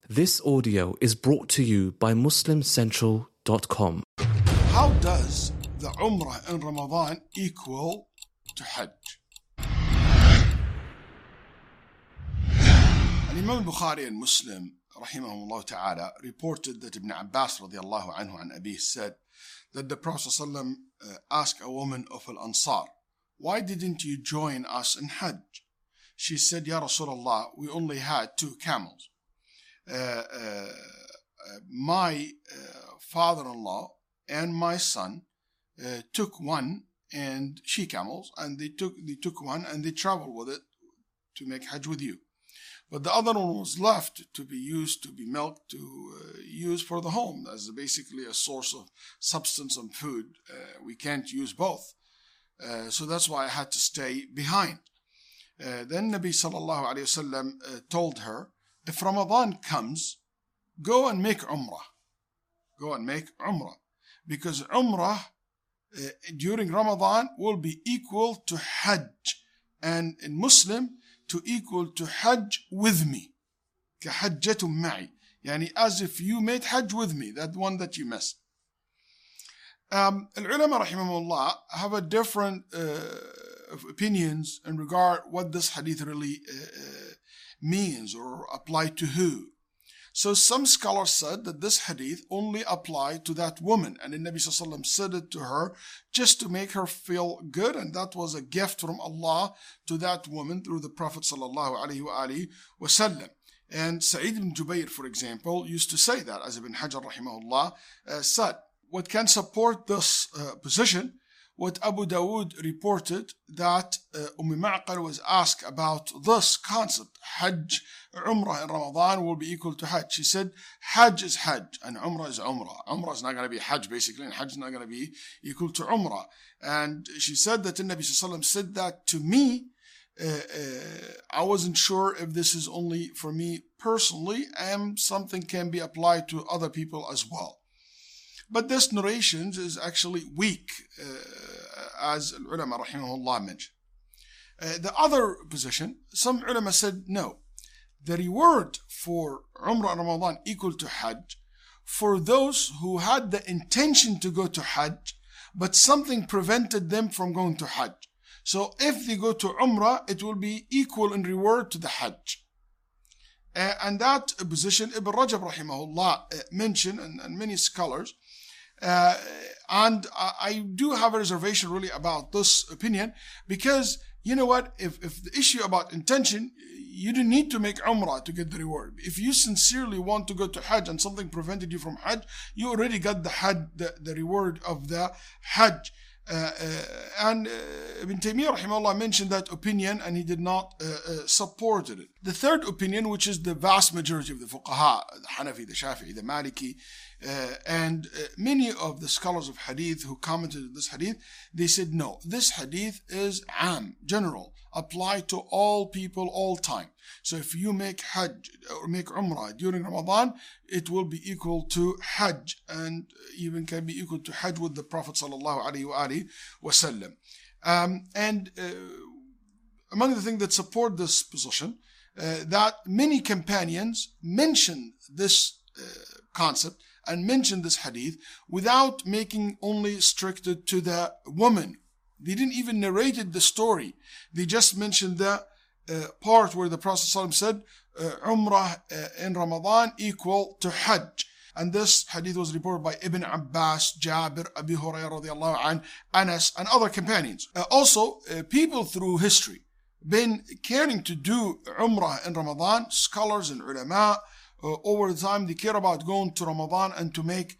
This audio is brought to you by MuslimCentral.com. How does the Umrah in Ramadan equal to Hajj? Imam al-Bukhari and Muslim, rahimahullah ta'ala, reported that Ibn Abbas radiallahu anhu an Abi said that the Prophet ﷺ asked a woman of Al-Ansar, "Why didn't you join us in Hajj?" She said, "Ya Rasulullah, we only had 2 camels. My father-in-law and my son took one and she-camels, and they took one and they traveled with it to make Hajj with you. But the other one was left to be used, to be milked, to use for the home as basically a source of substance and food. We can't use both. So that's why I had to stay behind." Then Nabi sallallahu alayhi wasallam told her, "If Ramadan comes, go and make Umrah. Go and make Umrah. Because Umrah during Ramadan will be equal to Hajj. And in Muslim, to equal to Hajj with me. كَحَجَّةٌ مَعِي. Yani as if you made Hajj with me, that one that you missed." Al-ulama rahimahullah have a different opinions in regard what this hadith really means or apply to who. So some scholars said that this hadith only applied to that woman, and the Nabi sallallahu alaihi wasallam said it to her just to make her feel good, and that was a gift from Allah to that woman through the Prophet sallallahu alaihi wasallam. And Sa'id ibn Jubayr, for example, used to say that, as Ibn Hajar rahimahullah said. What can support this position? What Abu Dawood reported that Ma'qal was asked about this concept, Hajj, Umrah in Ramadan will be equal to Hajj. She said, Hajj is Hajj and Umrah is Umrah. Umrah is not going to be Hajj basically, and Hajj is not going to be equal to Umrah. And she said that the Nabi sallallahu alaihi wasallam said that to me. I wasn't sure if this is only for me personally, and something can be applied to other people as well. But this narration is actually weak, as ulama rahimahullah mentioned. The other position, some ulama said no. The reward for Umrah Ramadan equal to Hajj for those who had the intention to go to Hajj, but something prevented them from going to Hajj. So if they go to Umrah, it will be equal in reward to the Hajj. And that position, Ibn Rajab rahimahullah mentioned, and many scholars, and I do have a reservation really about this opinion, because you know what, if the issue about intention, you don't need to make Umrah to get the reward. If you sincerely want to go to Hajj and something prevented you from Hajj, you already got the Hajj, the reward of the Hajj. And Ibn Taymiyyah rahimahullah mentioned that opinion, and he did not support it. The third opinion, which is the vast majority of the fuqaha, the Hanafi, the Shafi'i, the Maliki, and many of the scholars of hadith who commented on this hadith, they said no, this hadith is general, apply to all people all time. So if you make Hajj or make Umrah during Ramadan, it will be equal to Hajj, and even can be equal to Hajj with the Prophet sallallahu alaihi wasallam. And among the things that support this position, that many companions mentioned this concept and mentioned this hadith without making only restricted to the woman. They didn't even narrate the story. They just mentioned the part where the Prophet ﷺ said, Umrah in Ramadan equal to Hajj. And this hadith was reported by Ibn Abbas, Jabir, Abi Hurairah radiallahu anh, Anas, and other companions. Also, people through history been caring to do Umrah in Ramadan. Scholars and ulama, over the time, they care about going to Ramadan and to make,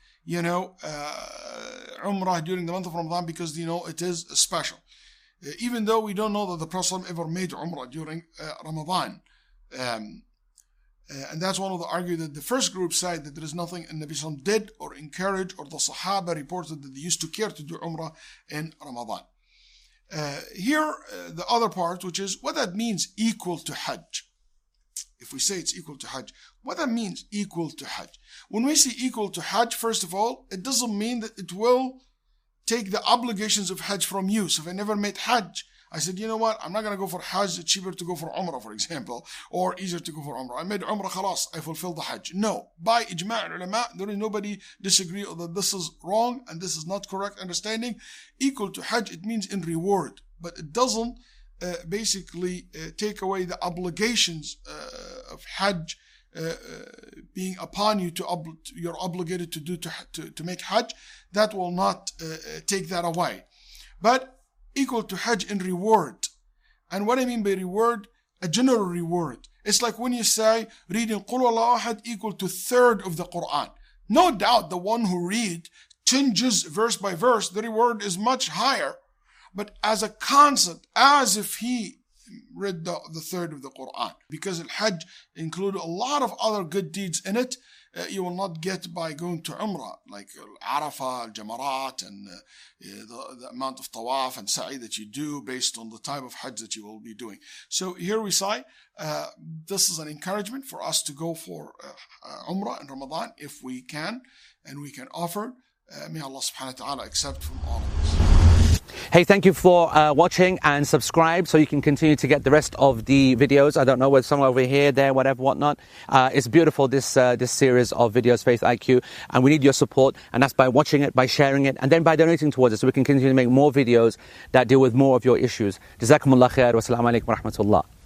Umrah during the month of Ramadan, because it is special. Even though we don't know that the Prophet ever made Umrah during Ramadan. And that's one of the arguments that the first group said that there is nothing the Nabi did or encouraged, or the Sahaba reported that they used to care to do Umrah in Ramadan. Here, the other part, which is what that means equal to Hajj. If we say it's equal to Hajj, what that means equal to Hajj? When we say equal to Hajj, first of all, it doesn't mean that it will take the obligations of Hajj from you. So if I never made Hajj, I said, you know what? I'm not going to go for Hajj. It's cheaper to go for Umrah, for example, or easier to go for Umrah. I made Umrah, khalas, I fulfilled the Hajj. No. By ijma' ulama, there is nobody disagree that this is wrong and this is not correct understanding. Equal to Hajj, it means in reward, but it doesn't basically take away the obligations of Hajj being upon you. You're obligated to do to make Hajj. That will not take that away, but equal to Hajj in reward. And what I mean by reward, a general reward. It's like when you say reading Qul Huwallahu Ahad equal to third of the Quran. No doubt the one who read changes verse by verse, the reward is much higher. But as a concept, as if he read the third of the Quran. Because Al-Hajj included a lot of other good deeds in it, you will not get by going to Umrah, like Arafah, Al-Jamarat, and the amount of tawaf and sa'i that you do based on the type of Hajj that you will be doing. So here we say, this is an encouragement for us to go for Umrah in Ramadan if we can, and we can offer. May Allah subhanahu wa ta'ala accept from all of us. Hey, thank you for watching, and subscribe so you can continue to get the rest of the videos. I don't know whether somewhere over here, there, whatever, whatnot. It's beautiful, this series of videos, Faith IQ, and we need your support, and that's by watching it, by sharing it, and then by donating towards it so we can continue to make more videos that deal with more of your issues. Jazakumullah khair wa assalamu alaikum wa rahmatullah.